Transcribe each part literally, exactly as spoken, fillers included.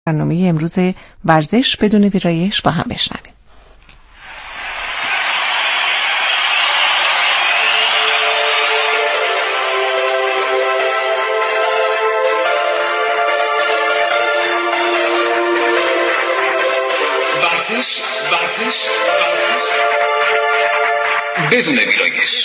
برنامه امروز ورزش بدون ویرایش با هم بشنویم. ورزش ورزش ورزش بدون ویرایش.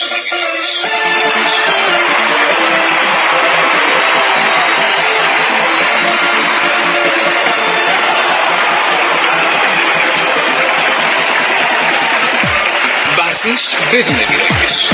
ورزش بدون ویرایش.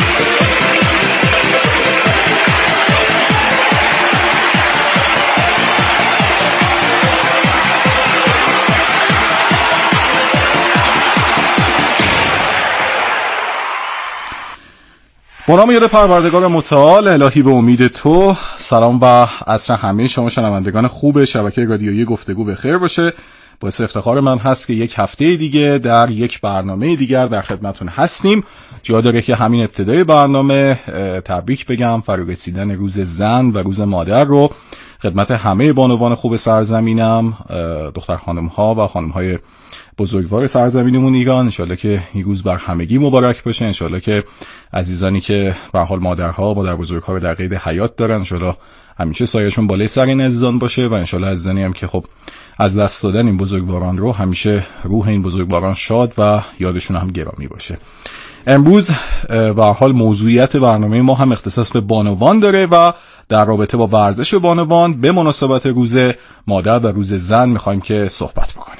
با نام یاد پروردگار متعال، الهی به امید تو. سلام و عصر همه شما شنوندگان خوب شبکه رادیویی گفتگو بخیر باشه. باعث افتخار من هست که یک هفته دیگه در یک برنامه دیگر در خدمتون هستیم. جا داره که همین ابتدای برنامه تبریک بگم فرا رسیدن روز زن و روز مادر رو خدمت همه بانوان خوب سرزمینم، دختر خانم ها و خانم های بزرگوار سرزمینمون ایران. انشالله که این روز بر همگی مبارک باشه. انشالله که عزیزانی که به حال مادرها مادر بزرگها رو در قید حیات دارن، انشالله همیشه سایه‌شون بالای سر این عزیزان باشه و انشالله عزیزانی هم که خب از دست دادن این بزرگواران رو همیشه روح این بزرگواران شاد و یادشون هم گرامی باشه. امروز به حال موضوعیت برنامه ما هم اختصاص به بانوان داره و در رابطه با ورزش بانوان به مناسبت روز مادر و روز زن میخوایم که صحبت بکنیم.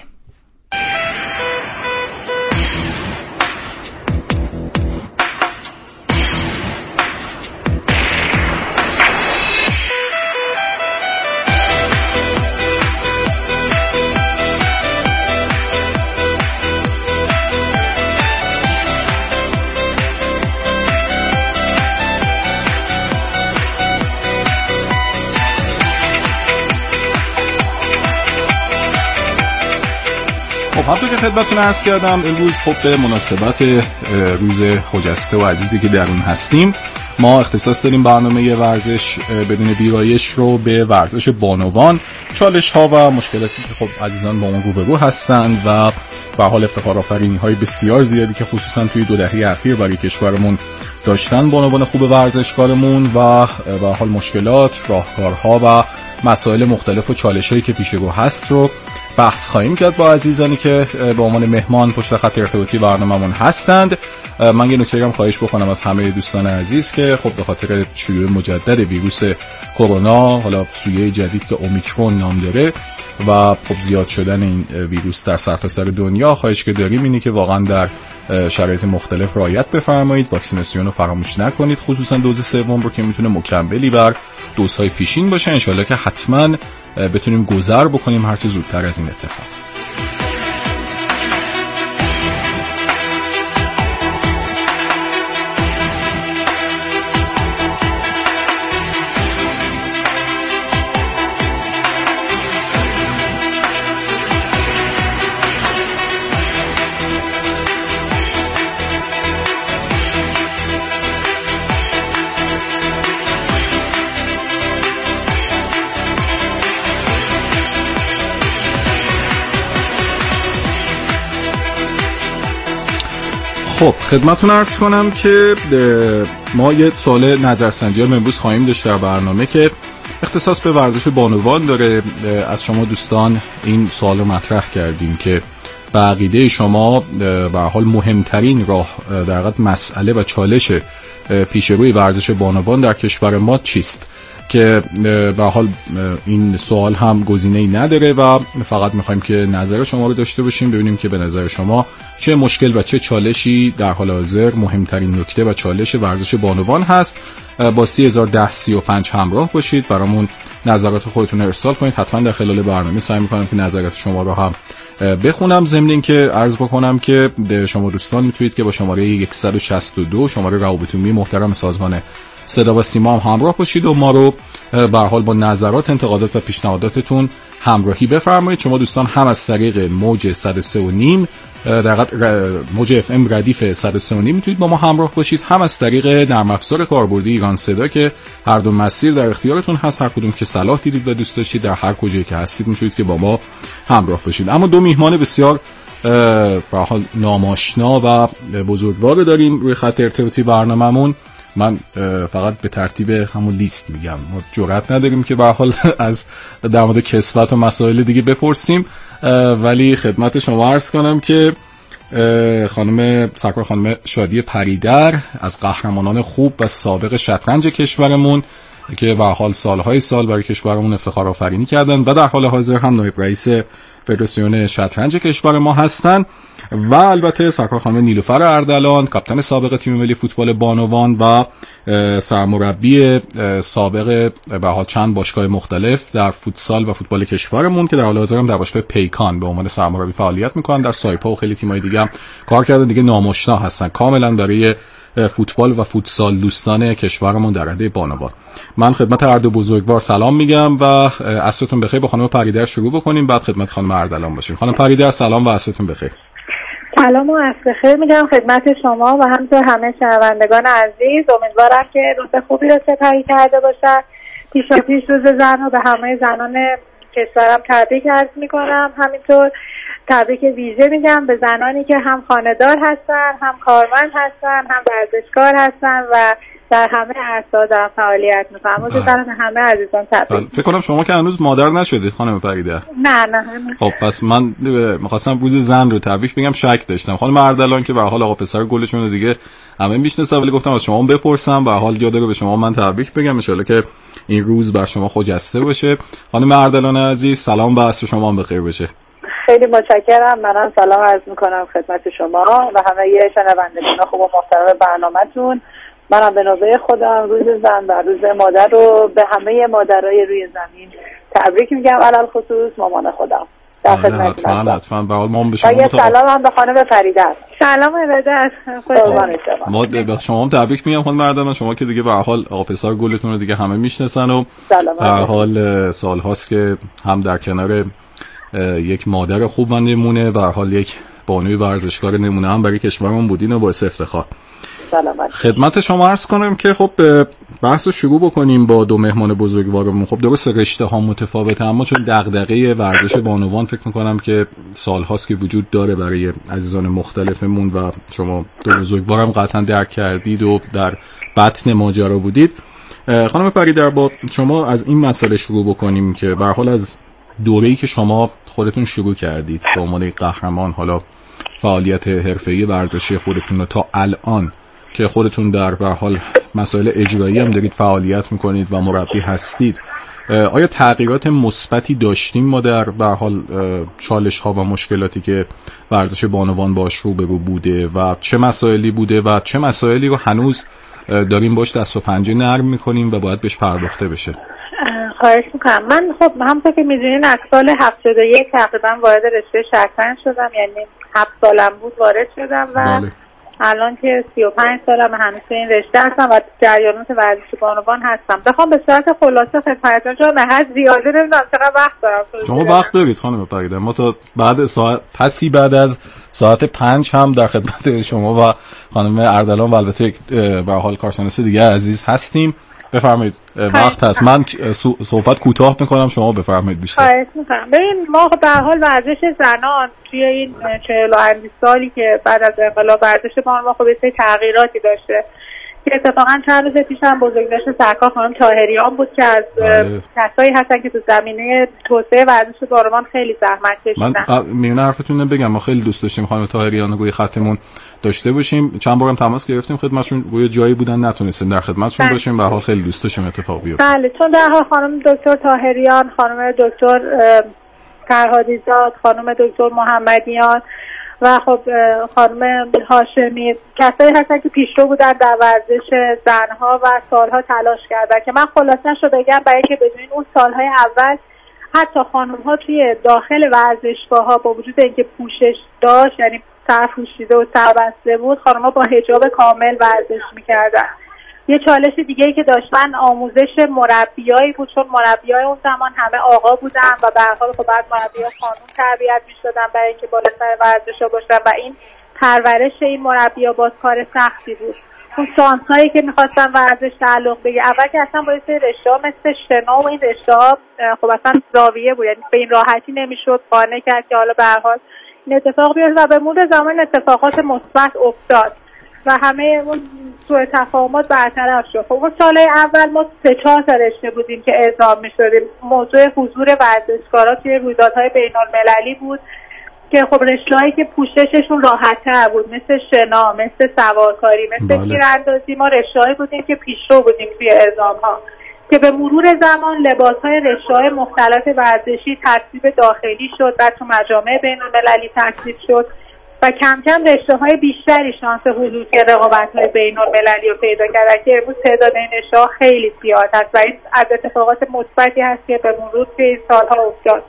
همونطور که خدمتتون عرض کردم، امروز خب به مناسبت روز خجسته و عزیزی که در اون هستیم، ما اختصاص داریم برنامه ورزش بدون ویرایش رو به ورزش بانوان، چالش ها و مشکلاتی که خب عزیزان با اون روبرو هستند و به حال افتخار آفرینی های بسیار زیادی که خصوصا توی دو دهه اخیر برای کشورمون داشتن بانوان خوب ورزشکارمون و به حال مشکلات، راهکارها و مسائل مختلف و چالش‌هایی که پیش رو هست رو بحث خواهیم کرد با عزیزانی که به عنوان مهمان پشت خط ارتباطی برنامه‌مون هستند. من یه نکته هم خواهش بکنم از همه دوستان عزیز که خب به خاطر شیوع مجدد ویروس کرونا، حالا سویه جدید که اومیکرون نام داره و خب زیاد شدن این ویروس در سرتاسر دنیا، خواهش که داریم اینه که واقعا در شرایط مختلف رعایت بفرمایید، واکسیناسیون رو فراموش نکنید، خصوصا دوز سوم رو که میتونه مکملی بر دوزهای پیشین باشه. انشالله که حتما بتونیم گذر بکنیم هر چه زودتر از این اتفاق. خب خدمتتون عرض کنم که ما یه سوال نظرسنجی ها امروز خواهیم داشت در برنامه که اختصاص به ورزش بانوان داره. از شما دوستان این سوال رو مطرح کردیم که به عقیده شما به حال مهمترین راه در حقیقت مسئله و چالش پیشروی ورزش بانوان در کشور ما چیست؟ که به حال این سوال هم گزینه‌ای نداره و فقط میخوایم که نظر شما رو داشته باشیم، ببینیم که به نظر شما چه مشکل و چه چالشی در حال حاضر مهمترین نکته و چالش ورزش بانوان هست. با سی هزار و ده سی و پنج همراه باشید، برامون نظرات خودتون ارسال کنید. حتما در خلال برنامه سعی میکنم که نظرات شما رو هم بخونم. ضمن اینکه عرض بکنم که شما دوستان میتونید که با شماره صد و شصت و دو شماره روابط عمومی محترم سازمان صدا و سیما هم همراه باشید و ما رو به هر حال با نظرات، انتقادات و پیشنهاداتتون همراهی بفرمایید. شما دوستان هم از طریق موج صد و سه و نیم در موج اف ام ردیف صد و سه و نیم میتونید با ما همراه باشید، هم از طریق نرم افزار کاربردی ایران صدا که هر دو مسیر در اختیارتون هست. هر کدوم که صلاح دیدید و دوست داشتید در هر کجایی که هستید میتونید که با ما همراه باشید. اما دو میهمان بسیار به حال ناماشنا و بزرگوار داریم روی خط ارتباطی برنامه‌مون. من فقط به ترتیب همون لیست میگم، ما جرئت نداریم که به حال از در مورد کسوت و مسائل دیگه بپرسیم، ولی خدمت شما عرض کنم که خانم سرکار خانم شادی پریدر از قهرمانان خوب و سابق شطرنج کشورمون که به حال سالهای سال برای کشورمون افتخار آفرینی کردن و در حال حاضر هم نایب رئیس فدراسیون شطرنج کشور ما هستن، و البته سرکار خانم نیلوفر اردلان کاپیتان سابق تیم ملی فوتبال بانوان و سرمربی سابق به حال چند باشگاه مختلف در فوتسال و فوتبال کشورمون که در حال حاضر هم در باشگاه پیکان به عنوان سرمربی فعالیت میکنن. در سایپا و خیلی تیم‌های دیگه هم کار کردن، دیگه ناماشنا هستن کاملا برای فوتبال و فوتسال دوستان کشورمون در رده بانوان. من خدمت هر دو بزرگوار سلام میگم و عصرتون بخیر. با خانم پریدر شروع بکنیم، بعد خدمت خانم اردلان باشیم. خانم پریدر سلام و عصرتون بخیر. سلام و عصر خیر میگم خدمت شما و همینطور همه شنوندگان عزیز. امیدوارم که روز خوبی رو سپری کرده باشن. پیشا پیش روز زن رو به همه زنان کشورم تبریک عرض میکنم. همینطور تبریک ویژه میگم به زنانی که هم خانه‌دار هستن، هم کارمند هستن، هم ورزشکار هستن و در همه عرصه‌ها دارن فعالیت میکنن. مجددا همه عزیزان تبریک. فکر کنم شما که هنوز مادر نشدید خانم پریدر. نه نه. خب پس من می‌خواستم روز زن رو تبریک بگم، شک داشتم. خانم اردلان که به حال آقا پسر گلشون رو دیگه همه میشناسن، ولی گفتم از شما بپرسم و حال یاد رو به شما من تبریک بگم، ان شاءالله که این روز بر شما خجسته باشه. خانم اردلان عزیز سلام و عصر شما هم بخیر باشه. خیلی متشکرم. منم سلام عرض میکنم خدمت شما و همه شنوندگان خوب و محترم برنامه‌تون. منم به نوبه خودم روز زن و روز مادر رو به همه مادرای روی زمین تبریک میگم، علل خصوص مامان خودم. در خدمتتون هستم. حتما حتما به حال ما به شما یه سلام هم به خانم پریدر. سلام ارادت. ما به شما هم تبریک میگم خانم اردلان، شما که دیگه به حال آقا پسر گلتون رو دیگه همه میشناسن و به حال سال‌هاست که هم در کنار یک مادر خوب نمونه به حال یک بانوی ورزشکار نمونه هم برای کشورمون بودین و باعث افتخار. خدمت شما عرض کنم که خب بحث رو شروع بکنیم با دو مهمان بزرگوارمون. خب درست رشته ها متفاوته، اما چون دغدغه ورزش بانوان فکر میکنم که سال هاست که وجود داره برای عزیزان مختلفمون و شما دو بزرگوارم قطعا درک کردید و در بطن ماجرا بودید. خانم پریدر با شما از این مسئله شروع بکنیم که به هر حال از دوره‌ای که شما خودتون شروع کردید به عنوان قهرمان، حالا فعالیت حرفه‌ای ورزشی خودتون رو تا الان که خودتون در به حال مسائل اجرایی هم دارید فعالیت میکنید و مربی هستید، آیا تغییرات مثبتی داشتیم ما در به حال چالش ها و مشکلاتی که ورزش بانوان باش روبرو بوده و چه مسائلی بوده و چه مسائلی رو هنوز داریم باش دست و پنجه نرم میکنیم و باید بهش پرداخته بشه؟ خواهش میکنم. من خب همونطور که میدونین از سال هفتاد و یک تقریبا وارد رشته شطرنج شدم، یعنی هفت سالم بود وارد شدم و بله. الان که سی و پنج سالم هنوز این رشته هستم و جریانات ورزش بانوان هستم. بخوام به صورت خلاصه خدمتتون چون نه زیاده نمیدونم چقدر وقت دارم. شما وقت دارید خانم پریدر، ما تا بعد ساعت پسی بعد از ساعت پنج هم در خدمت شما و خانم اردلان و البته به حال کارشناس دیگه عزیز هستیم. بفرمایید وقت هست. من صحبت کوتاه میکنم، شما بفرمایید بیشتر. خواهش میکنم. ببین ما به هر حال ورزش زنان توی این چهل و اند سالی که بعد از انقلاب ورزش بانوان خب یه تغییراتی داشته که اتفاقا چند روز پیش هم بزرگداشت سرکار خانم طاهریان بود که از کسایی هستن که تو زمینه توسعه ورزش بانوان خیلی زحمت کشیدن. من میون حرفتون بگم ما خیلی دوست داشتیم خانم طاهریان رو روی خطمون داشته باشیم، چند بارم تماس گرفتیم خدمتشون، روی جایی بودن نتونستیم در خدمتشون باشیم، به هر حال خیلی دوست داشتیم اتفاق بیفته. بله چون در حال خانم دکتر طاهریان، خانم دکتر فرهادیزاد، خانم دکتر محمدیان و خب خانم هاشمی کسایی هستن که پیشرو بودن در ورزش زنها و سالها تلاش کردن که من خلاصش رو بگم برای که بدونین اون سالهای اول حتی خانم‌ها توی داخل ورزشگاه‌ها با وجود اینکه پوشش داشت، یعنی سر پوشیده و سر بسته بود، خانم‌ها با حجاب کامل ورزش می‌کردن. یه چالش دیگه‌ای که داشتن آموزش مربیایی بود، چون مربیای اون زمان همه آقا بودن و به هر حال خب بعد مربیای خانم تربیت می‌شدن برای اینکه بالاتر ورزش‌ها باشن و این پرورش این مربی‌ها باز کار سختی بود. اون شانس‌هایی که می‌خواستن ورزش تعلق بگیره، اول که اصلا با این رشته‌ها مثل شنا و این رشته‌ها خب اصلا زاویه بود، یعنی به این راحتی نمی‌شد قانع کرد که حالا به هر حال این اتفاق بیفته و به مرور زمان اتفاقات مثبت افتاد و همه اون سوء تفاهمات برطرف شد. خب اون سال اول ما سه چهار تا رشته بودیم که اعزام می‌شدیم. موضوع حضور ورزشکارا توی رویدادهای بین‌المللی بود که خب رشته‌هایی که پوشششون راحت‌تر بود، مثل شنا، مثل سوارکاری، مثل تیراندازی، ما رشته‌هایی بودیم که پیشرو بودیم توی اعزام‌ها که به مرور زمان لباس‌های رشته‌های مختلف ورزشی ترتیب داخلی شد، بعد تو مجامع بین‌المللی ترتیب شد و کم کم رشته‌های بیشتری شانس حضور توی رقابت‌های بین‌المللی رو پیدا کردن که امروز تعداد این رشته‌ها خیلی زیاد است و این از اتفاقات مثبتی هست که به مرور توی این سال‌ها افتاد.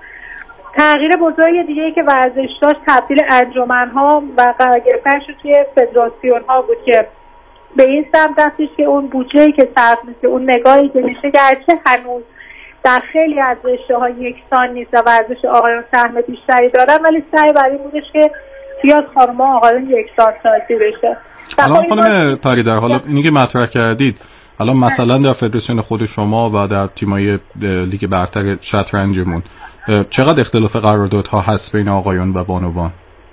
تغییر بزرگ دیگه‌ای که ورزش داشت تبدیل انجمن‌ها و قرار گرفتنش توی فدراسیون‌ها بود که به این سمت رفتش که اون بودجه‌ای که صرف میشه، اون نگاهی که میشه، گرچه هنوز در خیلی از رشته‌ها یکسان نیست و ورزش آقایان سهم بیشتری دارن، ولی سعی بر این بودش که بیاد خانم‌ها آقایان یکسان سازی بشه. الان خانم پریدر، حالا اینی که مطرح کردید، الان مثلا در فدراسیون خود شما و در تیم‌های لیگ برتر شطرنجمون چقدر اختلاف قراردادها هست بین آقایان و بانوان؟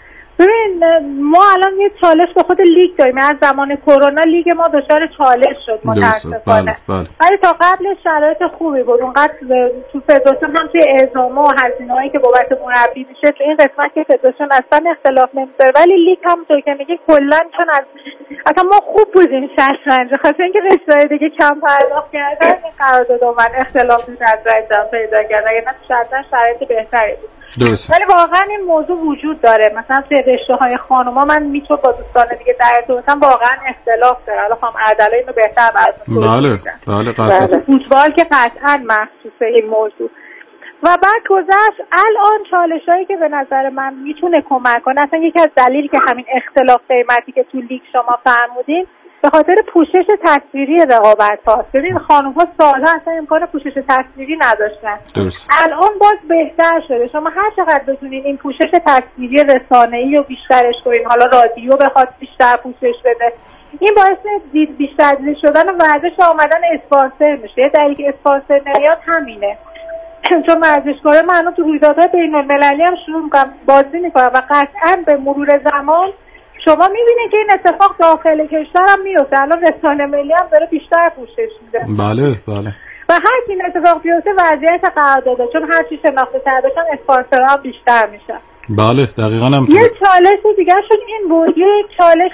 ببین ما الان یه چالش به خود لیگ داریم. از زمان کرونا لیگ ما دچار چالش شد متاسفانه. بله ولی تا قبل شرایط خوبی بود. اونقدر تو فدراسیون هم توی اعزام‌ها و هزینه‌هایی که بابت مربی میشه تو این قسمت که فدراسیون اصلا اختلاف نمی‌ذاره، ولی لیگ هم طور که میگه کلا چون از اصلا ما خوب بودیم شطرنج، خاطر اینکه رشته‌های دیگه کم پرداخت کردن این قرارداد اومد اختلاف از راه پیدا کرد. اگه نه شطرنج شرایط بهتری بود. درست. ولی واقعا این موضوع وجود داره. مثلا توی رشته‌های خانوما من میتونم با دوستان دیگه در ارتباطم واقعا اختلاف داره. حالا خانم اردلان اینو بهتر براتون بله بله قطعا. فوتبال که قطعا مخصوص این موضوع. و بعد گذشت الان چالشایی که به نظر من میتونه کمک کنه، اصلا یکی از دلیلی که همین اختلاف قیمتی که تو لیگ شما فرمودین به خاطر پوشش تصویری رقابت هاست. ببین خانم ها سالها اصلا امکان پوشش تصویری نداشتن. درست. الان باز بهتر شده. شما هر چقدر بتونین این پوشش تصویری رسانه‌ای رو بیشترش کنین، حالا رادیو بخواد بیشتر پوشش بده، این باعث دید بیشتر دیده شدن و ورزش آمدن اسپانسر میشه. دلیلی که اسپانسر نمیاد همینه. چون ورزشکارا من تو رویدادهای بین‌المللی هم شروع می‌کنم بازی می‌کنم و قطعاً به مرور زمان شما می‌بینید که این اتفاق داخل کشور هم میفته. الان رسانه ملی هم داره بیشتر پوشش میده. بله بله. و هر کی این اتفاق بیفته وضعیت قرارداد، چون هر چی شناخته‌تر بشن اسپانسرها هم بیشتر میشن. بله دقیقاً هم. یه چالش دیگه شد این بود، یه چالش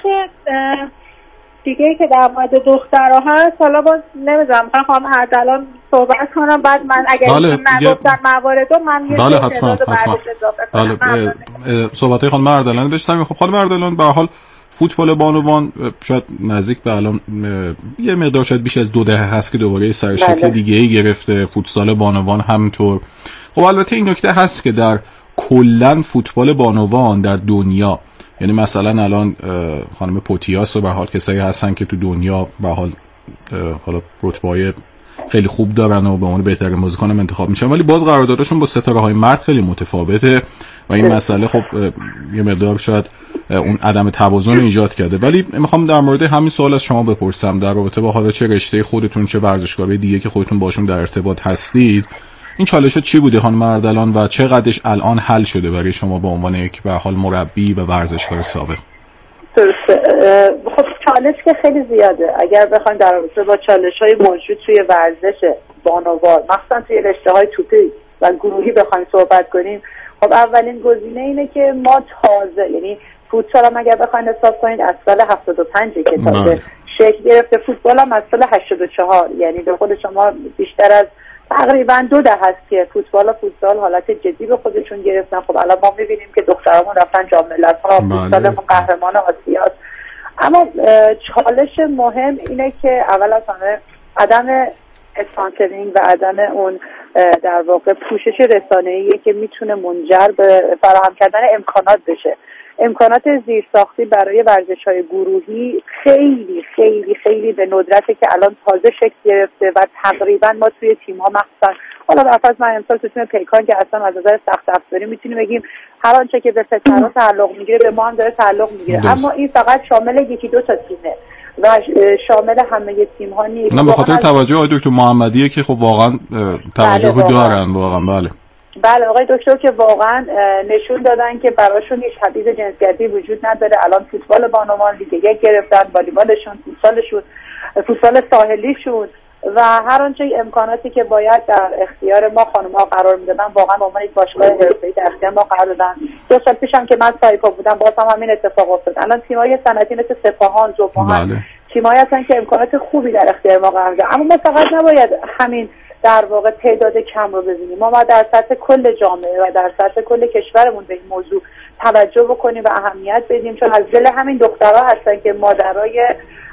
دیگه که در مورد دخترها هست. حالا باز نمیدونم خانم اردلان صحبت کنم، بعد من اگر بله نگفتن مواردو من یه بله حتما حتما بله صحبت‌های خانم اردلان بشنویم. خب خانم اردلان به حال فوتبال بانوان شاید نزدیک به الان یه مقدار شاید بیش از دو دهه هست که دوباره سرشکل دیگه‌ای گرفته، فوتسال بانوان همینطور. خب البته این نکته هست که در کلا فوتبال بانوان در دنیا، یعنی مثلا الان خانم پوتیاس و به حال کسایی هستن که تو دنیا به حال حالا رتبه‌های خیلی خوب دارن و به عنوان بهترین بازیکن هم انتخاب میشن، ولی باز قراردادشون با ستاره‌های مرد خیلی متفاوته و این مسئله خب یه مقدار شاید اون عدم توازن ایجاد کرده. ولی میخوام در مورد همین سوال از شما بپرسم در رابطه با حالا چه رشته خودتون چه ورزشکاری دیگه که خودتون باشون در ارتباط هستید، این چالشات چی بوده خانم اردلان و چقدرش الان حل شده برای شما به عنوان یک به حال مربی و ورزشکار سابق؟ درسته. خب چالش که خیلی زیاده. اگر بخوایم در رابطه با چالش‌های موجود توی ورزش بانوان، مثلا توی رشته‌های توپی و گروهی بخوایم صحبت کنیم، خب اولین گزینه اینه که ما تازه، یعنی فوتسال هم اگر بخوایم حساب کنید از سال هفتاد و پنج که تازه شکل گرفته، فوتبال هم از سال هشتاد و چهار، یعنی به خود شما بیشتر از تقریبا دو ده هست که فوتبال و فوتسال حالت جدی به خودشون گرفتن. خب الان ما می‌بینیم که دخترامون رفتن جام ملت‌ها، فوتسالمون قهرمان آسیاست. اما چالش مهم اینه که اول از همه عدم اسپانسرینگ و عدم اون در واقع پوشش رسانه‌ای که میتونه منجر به فراهم کردن امکانات بشه. امکانات زیرساختی برای ورزش‌های گروهی خیلی خیلی خیلی به ندرته که الان تازه شکل گرفته و تقریبا ما توی تیم‌ها مخصوصا حالا در فرض من امسال تو تیم پیکان که اصلا از نظر سخت افزاری میتونیم بگیم هر آنچه که به ستاره تعلق میگیره به ما هم داره تعلق میگیره، اما این فقط شامل یکی دو تا تیمه و شامل همه تیم ها نیست. نه به خاطر توجه آقای دکتر محمدیه که خب واقعا توجه بله دارن واقعا. بله بله آقای دکتر که واقعا نشون دادن که براشون هیچ حدیث جنسیتی وجود نداره. الان فوتبال بانوان لیگ یک گرفتن، والیبالشون، فوتسالشون، فوتسال ساحلیشون و هر آنچه امکاناتی که باید در اختیار ما خانم‌ها قرار میدادن واقعا به عنوان یک باشگاه حرفه‌ای در اختیار ما قرار دادن. دو سال پیشم که من سایپا بودم باز هم همین اتفاق افتاد. الان تیم‌های صنعتی مثل سپاهان، زوپاهان بله. تیم‌هایی هستن که امکانات خوبی در اختیار ما قرار دادن. اما ما فقط نباید همین در واقع تعداد کم رو ببینیم، ما باید در سطح کل جامعه و در سطح کل کشورمون به این موضوع توجه بکنیم و اهمیت بدیم، چون از دل همین دخترها هستن که مادرای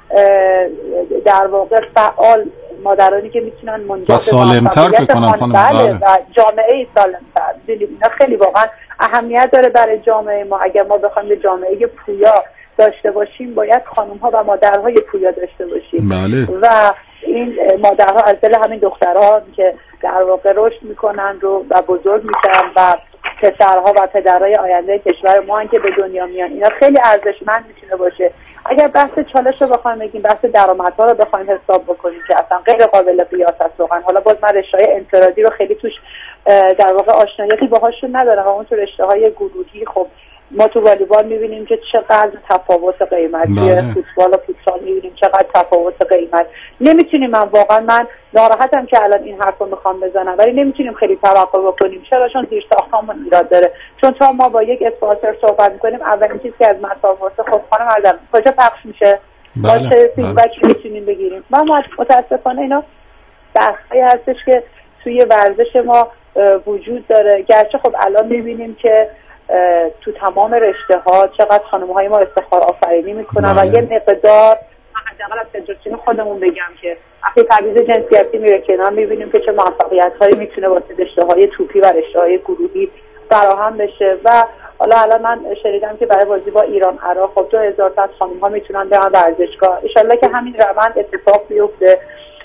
در واقع فعال، مادرانی که میتونن منجر به سالم‌تر فکر کنم خانم بله و جامعه سالم‌تر. اینا خیلی واقعا اهمیت داره برای جامعه ما. اگر ما بخوایم به جامعه پویا داشته باشیم باید خانم‌ها و مادرهای پویا داشته باشیم. بله. و این مادرها از دل همین دخترها که در واقع رشد میکنن رو و بزرگ میشن و پسرها و پدرهای آینده کشور ما هم که به دنیا میان، اینا خیلی ارزشمند میتونه باشه. اگر بحث چالش رو بخوایم بگیم، بحث درآمدها رو بخوایم حساب بکنیم که اصلا غیر قابل قیاس است واقعا. حالا باز من رشته‌های انفرادی رو خیلی توش در واقع آشنایی باهاشون ندارم، اما تو رشته‌های گروهی خب ما تو والیبال می‌بینیم که چقدر تفاوت قیمتی، فوتبال و فوتسال می‌بینیم چقدر تفاوت قیمت. نمیتونیم، من واقعا من ناراحتم که الان این حرفو میخوام بزنم، ولی نمیتونیم خیلی توقع بکنیم. چرا؟ چون زیر ساختمون ایراد داره. چون تا ما با یک اسپانسر صحبت می‌کنیم اولین چیزی که از مطالب واسه خب خانم عزیزم کجا پخش میشه؟ بله. چه فیدبکی میتونیم بگیریم؟ ما متاسفانه اینا بحثی هستش که توی ورزش ما وجود داره. گرچه خب الان می‌بینیم که تو تمام رشته ها چقدر خانم های ما افتخار آفرینی میکنن و یه مقدار حداقل از فدراسیون خودمون بگم که وقتی تبعیض جنسیتی میره کنار میبینیم که چه موفقیت هایی میتونه واسه رشته های توپی و رشته های گروهی فراهم بشه. و حالا الان من شنیدم که برای بازی با ایران عراق خب دو هزار تا خانم ها میتونن برن ورزشگاه. ان شاءالله که همین روند اتفاق بیفته.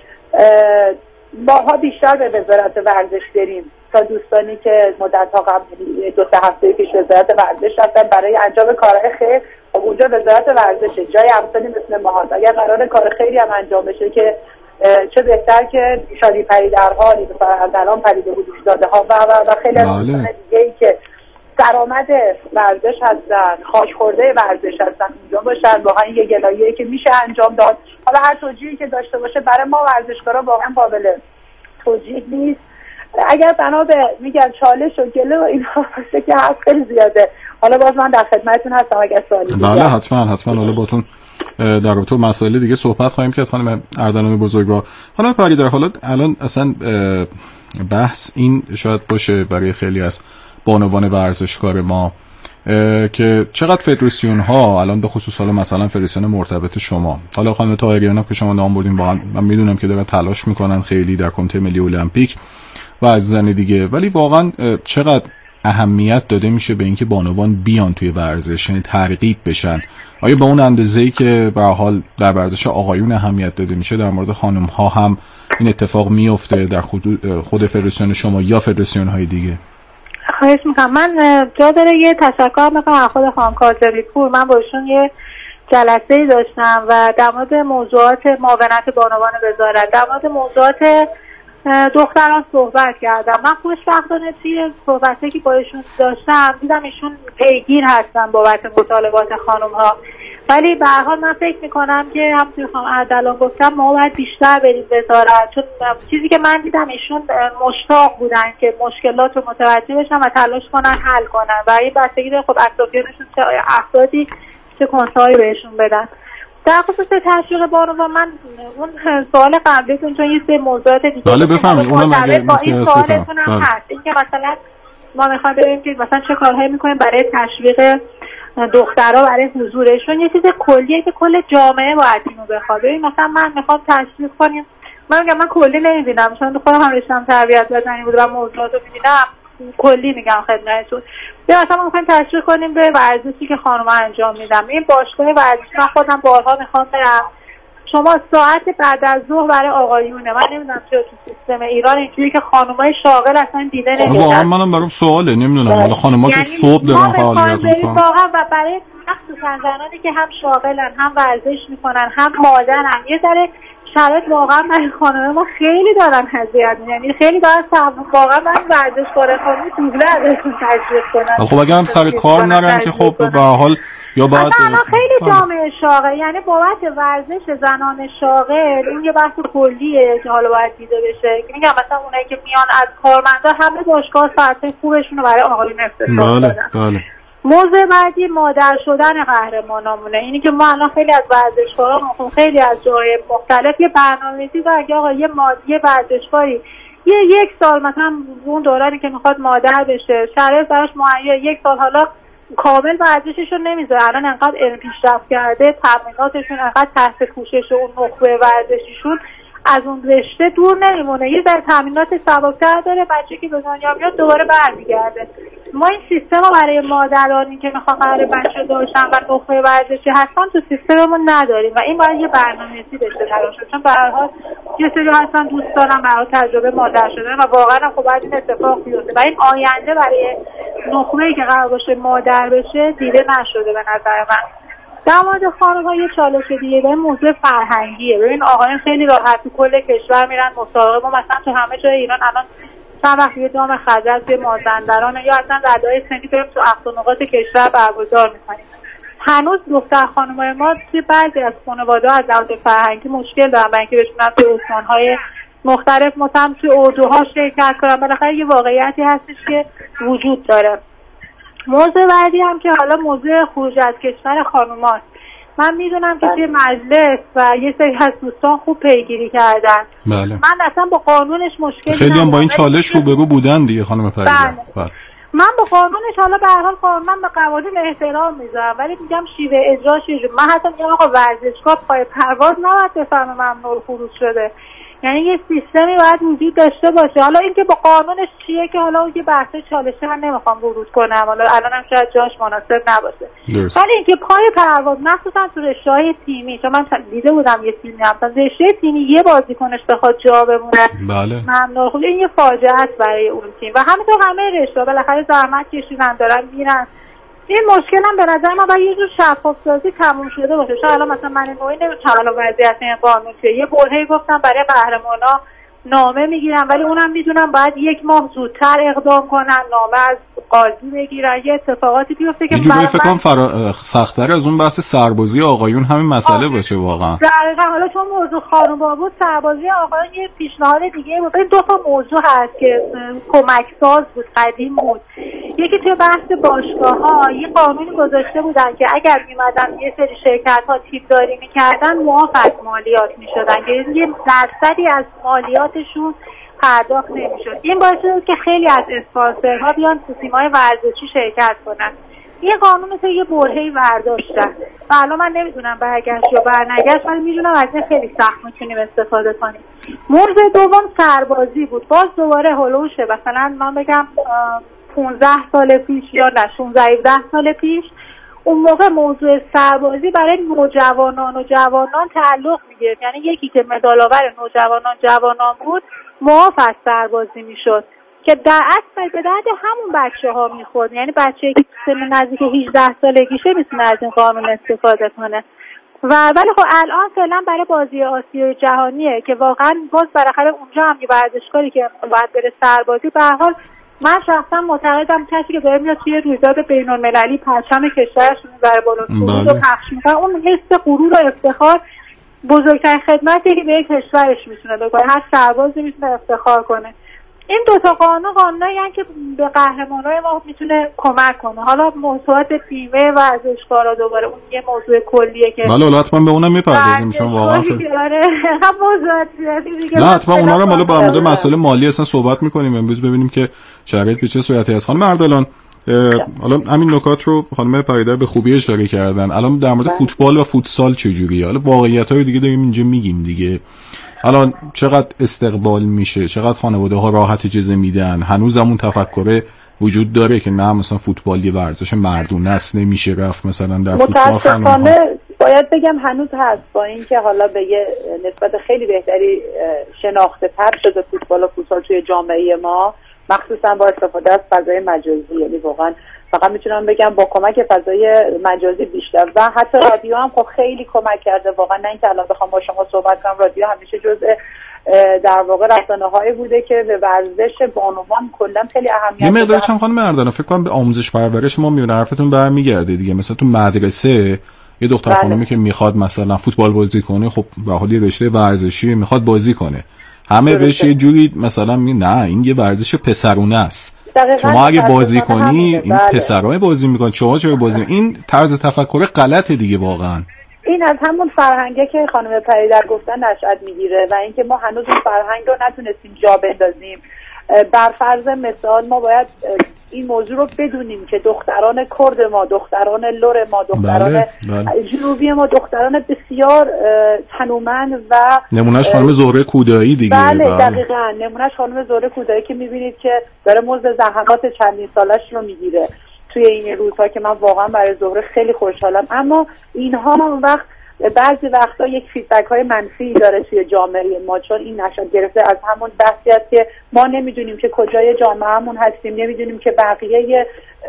ماها بیشتر به وزارت ورزش بریم تا دوستانی که مدت‌ها قبل دو سه هفته پیش وزارت ورزش رفتن برای انجام کارهای خیر، خب اونجا وزارت ورزشه، جای امثالی مثل ما هست. اگر قرار کار خیری هم انجام بشه که چه بهتر که شادی پریدرها، الان پریده بود داده ها و و, و خیلی از دیگه‌ای که درآمد ورزش هستن، خاک خورده ورزش هستن اونجا باشن. واقعا یه گلایه‌ای که میشه انجام داد. حالا هر توجیهی که داشته باشه برای ما ورزشکارا واقعا قابل توجیه نیست. اگر بنا به میگن چالش و گله و اینا باشه که هست خیلی زیاده. حالا باز من در خدمتتون هستم اگر سوالی بله حتما حتما حالا باتون در رابطه با مسائل دیگه صحبت خواهیم کرد خانم اردلان بزرگوار. حالا پریده، حالا الان اصلا بحث این شاید باشه برای خیلی از بانوان ورزشکار ما که چقدر فدراسیون ها الان به خصوص حالا مثلا فدراسیون مرتبط شما، حالا خانم طاهریان هم که شما نام بردین، واقعا من میدونم که دارن تلاش میکنن خیلی در کمیته ملی المپیک و عزیزان دیگه، ولی واقعا چقدر اهمیت داده میشه به اینکه بانوان بیان توی ورزش، یعنی ترغیب بشن. آیا به اون اندازه‌ای که به حال در ورزش آقایون اهمیت داده میشه در مورد خانم ها هم این اتفاق میفته در خود فدراسیون شما یا فدراسیون های دیگه؟ خواهش میکنم. من جا داره یه تشکر میکنم از خود خانم کاظمی پور. من باشون یه جلسه‌ای داشتم و در مورد موضوعات معاونت بانوان وزارت، در مورد موضوعات دختران صحبت کردم. من خوشبختانه توی صحبتی که با ایشون داشتم دیدم ایشون پیگیر هستن بابت مطالبات خانم ها، ولی به هر حال من فکر میکنم که هم توی خانم اردلان گفتم ما باید بیشتر بریم وزارت، چون چیزی که من دیدم ایشون مشتاق بودن که مشکلات رو متوجه بشن و تلاش کنن حل کنن و این بستگی داره خب اطرافیانشون چه افرادی چه کنسه‌ای بهشون بدن. در خصوص تشویق بانوان من اون سوال قبلیتون چون یه سری موضوعات دیگه بله بفرمایید اونم اگه با این سوالتون هم هست، اینکه مثلا ما میخوایم ببینیم که مثلا چه کارهایی میکنیم برای تشویق دخترها برای حضورشون. یه چیز کلیه که کل جامعه باید اینو بخواد. ببین مثلا من میخوام تشویق کنیم، من میگم من کلی نمیبینم چون خودم هم رشتم تربیت بدنی بود و موضوعات رو میبینم کلی میگم خدمتتون. بیا مثلا ما میخوایم تشویق کنیم به ورزشی که خانم‌ها انجام میدن. این باشگاه ورزشی من خودم بارها میخوام برم شما ساعت بعد از ظهر برای آقایونه. من نمیدونم چرا تو سیستم ایران اینجوری که خانمای شاغل اصلا دیده نمیدن. واقعا منم برام سواله، نمیدونم حالا خانم‌ها که صبح دارن فعالیت میکنن واقعا و برای مخصوصا زنانی که هم شاغلن هم ورزش میکنن هم مادرن، یه ذره شرایط واقعا برای خانم ما خیلی دارن اذیت میشن، یعنی خیلی دارن واقعا من ورزشکار خانم دوبله ازشون تشویق کنن. خب اگه هم سر کار نرن که خب به هر حال یا بعد خیلی جامعه شاغل، یعنی بابت ورزش زنان شاغل اون یه بحث کلیه که حالا باید دیده بشه. میگم مثلا اونایی که میان از کارمندا همه باشگاه ساعت خوبشون رو برای آقایون اختصاص دادن. بله بله. موضوع بعدی مادر شدن قهرمانامونه. اینی که ما الان خیلی از ورزشکاران خیلی از جای مختلف یه برنامه‌ریزی دارن که آقا یه مادی ورزشکاری یه یک سال مثلا اون دورانی که میخواد مادر بشه شرایط براش مهیا، یک سال حالا کامل ورزشش رو نمیذاره. الان انقدر علم پیشرفت کرده، تمریناتشون انقدر تحت پوشش اون نخبه ورزشیشون از اون رشته دور نمیمونه. یه ذره تمرینات سبک‌تر داره، بچه که به دنیا میاد دوباره برمیگرده. ما این سیستم رو برای مادرانی که میخوان قرار بچه داشتن و نخبه ورزشی هستن تو سیستممون نداریم و این باید یه برنامه‌ریزی بشه براش، چون به هر حال یه سری هستن دوست دارن برای تجربه مادر شدن و واقعا خب باید این اتفاق بیفته و این آینده برای نخبه‌ای که قرار باشه مادر بشه دیده نشده به نظر من. در مورد خانم‌ها یه چالش دیگه به موضوع فرهنگیه. ببین آقایان خیلی راحت تو کل کشور میرن مسابقه، ما مثلا تو همه جای ایران الان چند وقت یه دام خزر توی مازندران یا اصلا ردای سنی بریم تو اقصانقاط کشور برگزار میکنیم. هنوز دختر خانمای ما توی بعضی از خانواده‌ها از لحاظ فرهنگی مشکل دارن برای اینکه بتونن توی استان‌های مختلف مثلا توی اردوها شرکت کنن. بالاخره یه واقعیتی هستش که وجود داره. موضوع بعدی هم که حالا موضوع خروج از کشور خانوماست. من میدونم که توی مجلس و یه سری از دوستان خوب پیگیری کردن. بله. من اصلا با قانونش مشکلی ندارم. خیلی هم با این چالش روبرو بودن دیگه خانم پریده. بله. بله. من با قانونش حالا به هر حال قانون به قوانین احترام میذارم، ولی میگم شیوه اجراش چجوریه. من حتی میگم آقا ورزشگاه پای پرواز نباید بفهمه ممنوع خروج شده. یعنی یه سیستمی باید وجود داشته باشه. حالا اینکه با قانونش چیه که حالا اون یه بحث چالشه من نمیخوام ورود کنم، حالا الانم شاید جاش مناسب نباشه. ولی اینکه پای پرواز مخصوصا تو رشته‌های تیمی، چون من دیده بودم یه تیمی هم رشته تیمی یه بازیکنش بخواد جا بمونه بله ممنوع خب این یه فاجعه است برای اون تیم و همینطور همه رشته بالاخره زحمت کشیدن دارن میرن. این مشکل هم به نظر من باید یه جور شفاف سازی تموم شده باشه. شاید الان مثلا من نوعی نمیتونم الان وضعیت این قانون چیه، یه برهه‌ای گفتم برای قهرمانا نامه میگیرن ولی اونم میدونم باید یک ماه زودتر اقدام کنن، نامه از قاضی بگیرن، یه اتفاقاتی بیفته که اینجوری فکر کنم فرا... سخت‌تر از اون بحث سربازی آقایون همین مسئله آه. باشه واقعا. دقیقاً. حالا چون موضوع خانوما بود سربازی آقایون یه پیشنهاد دیگه بود. این دو تا موضوع هست که کمک ساز بود، قدیم بود. یکی توی بحث باشگاه‌ها یه قانونی گذاشته بودن که اگر میمدن یه سری شرکت‌ها تیم‌داری می‌کردن معاف از مالیات می‌شدن که یه درصدی از مالیاتشون پرداخت نمی‌شد. این باعث شد که خیلی از اسپانسرها بیان تو تیم‌های ورزشی شرکت کنن. یه قانون تو یه برهه‌ای برداشتن و الان من نمیدونم برگشت یا برنگشت، ولی میدونم از این خیلی سخت میتونیم استفاده کنیم. موضوع دوم سربازی بود. باز دوباره هولوشه مثلا من بگم پانزده سال پیش یا نه شانزده هفده سال پیش اون موقع موضوع سربازی برای نوجوانان و جوانان تعلق می‌گرفت. یعنی یکی که مدال‌آور نوجوانان جوانان بود معاف از سربازی میشد که در اصل به درد همون بچه‌ها میخورد. یعنی بچه‌ای که سن نزدیک هجده سالگیشه میتونه از این قانون استفاده کنه. و ولی خب الان فعلا برای بازی آسیای جهانیه که واقعا باز بالاخره اونجا هم یه ورزشکاری که باید بره سربازی. به هر حال من شخصا معتقدم کسی که داره میاد توی رویداد بین‌المللی پرچم کشورشون برای بالا رو پخش میکنه اون حس غرور و افتخار بزرگترین خدمتی که به یک کشورش میتونه بکنه. هر سربازی میتونه افتخار کنه. این دو تا قانون قانونایی هستن که به قهرمانای ما میتونه کمک کنه. حالا موضوعات بیمه و ورزشکارا دوباره اون یه موضوع کلیه که بله حتما به اونم میپردازیم چون واقعا هم موضوعات دیگه نه حتما اونا رو حالا با مورد مسائل مالی اصلا صحبت میکنیم امروز ببینیم که شرایط به چه صورتی است. خانم اردلان حالا همین نکات رو خانم پریده به خوبی اشاره کردن. الان در مورد فوتبال و فوتسال چه جوریه؟ حالا واقعیت‌های دیگه داریم اینجا میگیم دیگه. الان چقدر استقبال میشه، چقدر خانواده ها راحت اجازه میدن، هنوز همون تفکر وجود داره که نه مثلا فوتبال یه ورزش مردونه است نمیشه رفت مثلا در فوتبال خانم ها. باید بگم هنوز هست، با اینکه حالا به یه نسبت خیلی بهتری شناخته تر شده فوتبال و فوتسال توی جامعه ما، مخصوصا با استفاده از فضای مجازی. یعنی واقعا فقط میتونم بگم با کمک فضای مجازی بیشتر و حتی رادیو هم خب خیلی کمک کرده واقعا. نه اینکه الان بخوام با شما صحبت کنم، رادیو همیشه جزء در واقع رسانه‌هایی بوده که به ورزش بانوان کلا خیلی اهمیت داره. یه مقدار چند خانم مردان فکر کنم به آموزش پرورش ما میونه حرفتون برمیگرده دیگه. مثلا تو مدرسه یه دختر بله. خانومی که میخواد مثلا فوتبال بازی کنه، خب به حال یه رشته ورزشی میخواد بازی کنه، همه بهش یه جوری مثلا می نه این یه ورزش پسرونه است، شما اگه بازی کنی این بله. پسرای بازی میکنن، شما چرا بازی؟ این طرز تفکر غلطه دیگه واقعا. این از همون فرهنگه که خانم پریدر گفتن نشأت میگیره و اینکه ما هنوز اون فرهنگ رو نتونستیم جا بندازیم. بر فرض مثال ما باید این موضوع رو بدونیم که دختران کرد ما، دختران لور ما، دختران بله، بله. جنوبی ما دختران بسیار تنومند و نمونهش خانم زهره کودایی دیگه. بله, بله. دقیقاً نمونهش خانم زهره کودایی که میبینید که داره مزد زحمات چندین سالش رو میگیره توی این روزها که من واقعا برای زهره خیلی خوشحالم. اما اینها اون وقت بعضی وقتا یک فیدبک های منفی داره توی جامعه ما، چون این نشأت گرفته از همون بحثی است که ما نمیدونیم که کجای جامعهمون هستیم، نمیدونیم که بقیه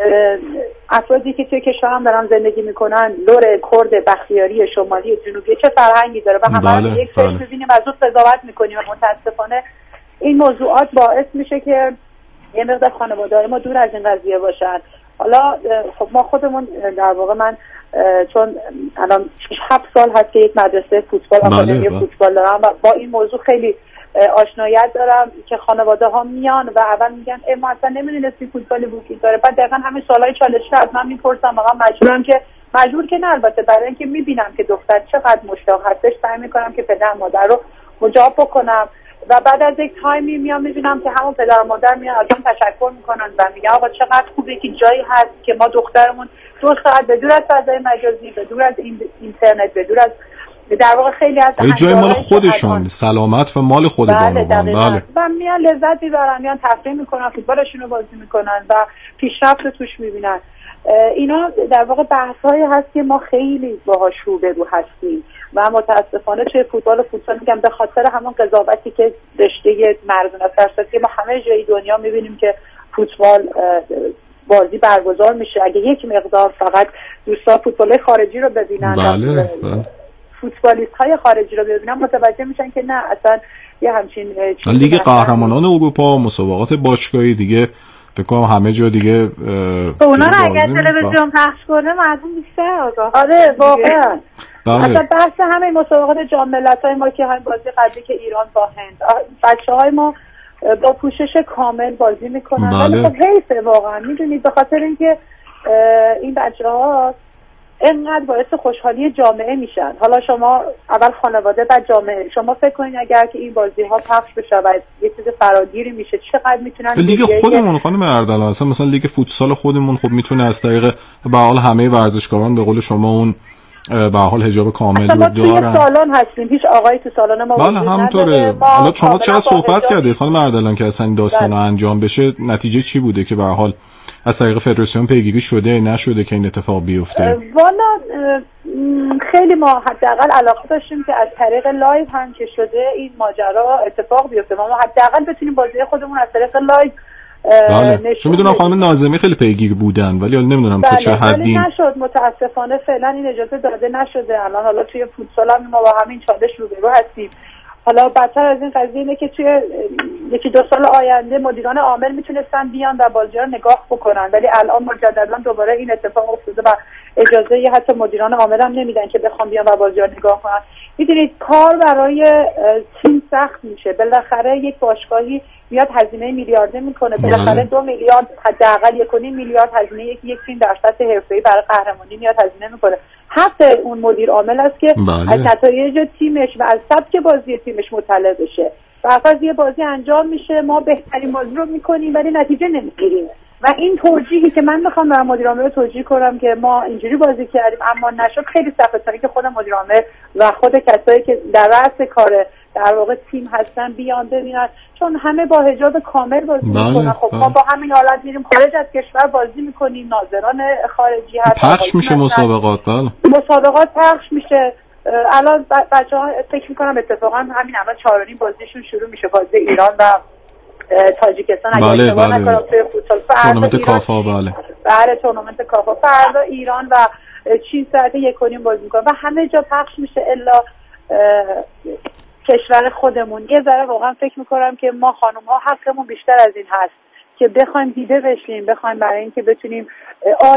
افرادی که توی کشور هم دارن زندگی میکنن، لور، کرد، بختیاری، شمالی، جنوبی، چه فرهنگی داره و همه بله، یک سری ببینیم از اون قضاوت میکنیم و متاسفانه این موضوعات باعث میشه که یه مقدار خانواده‌های ما دور از این قضیه باشن. حالا خب ما خودمون در واقع من چون الان شش هفت سال هست که یک مدرسه فوتبال آکادمی فوتبال دارم و با این موضوع خیلی آشنایت دارم که خانواده ها میان و اول میگن ای ما اصلا نمیدونستیم فوتبالی وجود داره. بعد دقیقاً همین سوالای چالشی از من میپرسم، واقعا مجبورم که مجبور که نه البته برای اینکه میبینم که دختر چقدر مشتاق هستش سعی میکنم که پدر مادر رو مجاب بکنم و بعد از یک تایمی میام میبینم که همون پدر مادر میان ازم تشکر میکنن و میگن آقا چقدر خوبه که جایی هست که ما دخترمون دو ساعت به دور از فضای مجازی، به دور از اینترنت، به دور از در واقع خیلی از جای مال خودشون، سلامت و مال خود بانوان بله و میان لذت میبرن، میان تفریح میکنن، فوتبالشون رو بازی میکنن و پیشرفت رو توش میبینن. اینا در واقع بحث‌هایی هست که ما خیلی باهاش روبرو هستیم و متاسفانه توی فوتبال و فوتسال میگم به خاطر همون قضاوتی که رشته مردونه فرسد که ما همه جای دنیا میبینیم که فوتبال بازی برگزار میشه. اگه یک مقدار فقط دوستان فوتبال خارجی رو ببینن، بله بله. فوتبالیست های خارجی رو ببینن متوجه میشن که نه اصلا یه همچین لیگ قهرمانان اروپا، مسابقات باشگاهی دیگه فکر کنم همه جا دیگه اونا رو اگر تلویزیون پخش کنه مردم بیشتر آگاه. آره واقعا بله. اصلا بحث همه مسابقات جام ملت‌های ما که همین بازی قبلی که ایران با هند، بچه‌های ما با پوشش کامل بازی میکنن ولی خب حیفه واقعا، میدونید به خاطر اینکه این بچه‌ها اینقدر باعث خوشحالی جامعه میشن. حالا شما اول خانواده بعد جامعه، شما فکر کنید اگر که این بازی ها پخش بشه و یه چیز فراگیری میشه چقدر میتونن لیگ خودمون خانم اردلان اصلا مثلا لیگ فوتسال خودمون خب میتونه از طریق به حال همه ورزشکاران به قول شما اون به حال حجاب کامل رو دارن. توی سالن هستیم، هیچ آقایی تو سالن ما بله همونطوره. حالا شما چقدر صحبت کردید خانم اردلان که اصلا این داستان انجام بشه، نتیجه چی بوده که به حال از طریق فدراسیون پیگیری شده نشده که این اتفاق بیفته؟ والا خیلی ما حداقل علاقه داشتیم که از طریق لایو هم که شده این ماجرا اتفاق بیفته، ما حداقل بتونیم بازی خودمون از طریق لایو بله. چون میدونم خانم ناظمی خیلی پیگیر بودن ولی حالا نمیدونم بله. تا چه حدی نشد متاسفانه فعلا این اجازه داده نشده. الان حالا توی فوتسال هم ما با همین چالش روبرو هستیم. حالا بدتر از این قضیه اینه که توی یکی دو سال آینده مدیران عامل میتونستن بیان و بازی‌ها رو نگاه بکنن ولی الان مجددا دوباره این اتفاق افتاده و اجازه ی حتی مدیران عامل هم نمیدن که بخوام بیان و بازی‌ها رو نگاه کنن. میدونید کار برای تیم سخت میشه. بالاخره یک باشگاهی میاد هزینه میلیاردی میکنه، بالاخره دو میلیارد حداقل یک و نیم میلیارد هزینه یک یک تیم در سطح حرفه‌ای برای قهرمانی میاد هزینه میکنه. حق اون مدیر عامل است که بله. از نتایج تیمش و از سبک بازی تیمش مطلع بشه. بعد یه بازی انجام میشه ما بهترین بازی رو میکنیم ولی نتیجه نمیگیریم و این توجیهی که من میخوام برای مدیر عامل توجیه کنم که ما اینجوری بازی کردیم اما نشد خیلی سخته، تا اینکه خود مدیر عامل و خود کسایی که در رأس کار در واقع تیم هستن بیان ببینن، چون همه با حجاب کامل بازی بله، میکنن. خب بله. ما با همین حالت میریم خارج از کشور بازی میکنیم، ناظران خارجی هست، پخش میشه مسابقات. بله مسابقات پخش میشه. الان بچه ها فکر میکنم اتفاقا همین الان چهارونی بازیشون شروع میشه، بازی ایران و تاجیکستان. اگه بله اشتباه بله نکنم توی فوتبال تورنمنت کافا. بله بله تورنمنت کافا فردا ایران و چین ساعت یک و نیم بازی میکنن و همه جا پخش میشه الا کشور خودمون. یه ذره واقعا فکر میکنم که ما خانم ها حقمون بیشتر از این هست که بخوایم دیده بشیم، بخوایم برای اینکه بتونیم